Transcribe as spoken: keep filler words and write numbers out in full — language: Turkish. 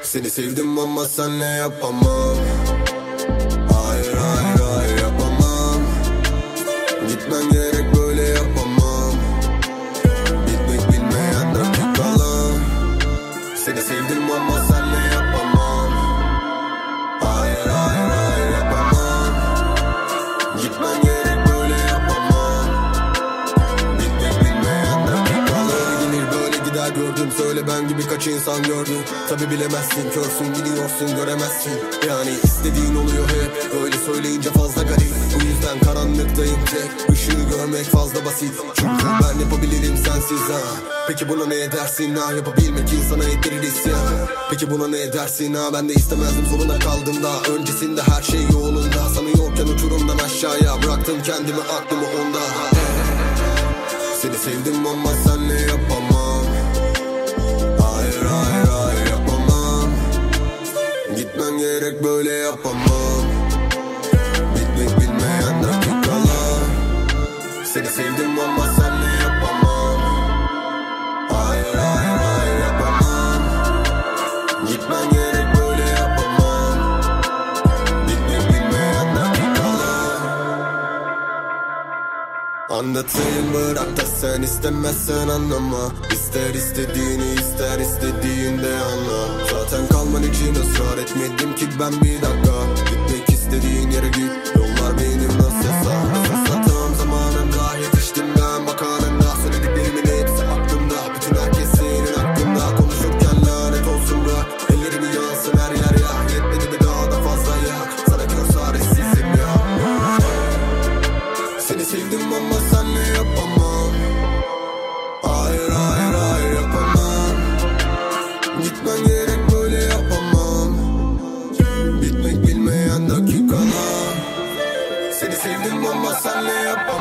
Seni sevdim ama senle yapamam. Hayır hayır hayır yapamam. Gitmen gerek, böyle yapamam. Bitmek bilmeyen dakikalar. Seni sevdim ama senle yapamam. Hayır hayır hayır yapamam. Gitmen gerek, böyle yapamam. Bitmek bilmeyen dakikalar. Gelir böyle gider, gördüm söyle, ben gibi kaç insan gördün. Tabi bilemezsin, körsün gidiyorsun, göremezsin. Yani istediğin oluyor hep, öyle söyleyince fazla garip. Bu yüzden karanlıktayım tek, ışığı görmek fazla basit. Çünkü ben yapabilirim sensiz ha. Peki buna ne edersin ha? Yapabilmek insana ettirir isyan. Peki buna ne edersin ha? Ben de istemezdim, zorunda kaldım da. Öncesinde her şey yolunda, sanıyorken uçurumdan aşağıya bıraktım kendimi, aklımı onda. Seni sevdim ama senle yapamam. Hayır hayır hayır yapamam. Gitmen gerek, böyle yapamam. Bitmek bilmeyen dakikalar. Seni sevdim ama senle yapamam. Hayır hayır hayır yapamam. Gitmen gerek, böyle yapamam. Bitmek bilmeyen dakikalar. Anlatayım, bırak da sen istemezsen anlama. İster istediğini, ister istediğinde anla. Zaten kalman için ısrar etmedim ki ben bir dakika. Gitmek istediğin yere git, yollar benim nasılsa. Nasılsa tam zamanında yetiştim ben, bak anında. Söylediklerimin hepsi aklımda, bütün herkes senin hakkında. Konuşurken lanet olsun bırak, ellerimi yansın her yer ya. Yetmedi mi daha da fazla ya, sana kör çaresizim ya. Seni sevdim ama senle yapamam. Hayır hayır hayır yapamam. Gitmen gerek, böyle yapamam. Bitmek bilmeyen dakikalar. Seni sevdim ama senle yapamam.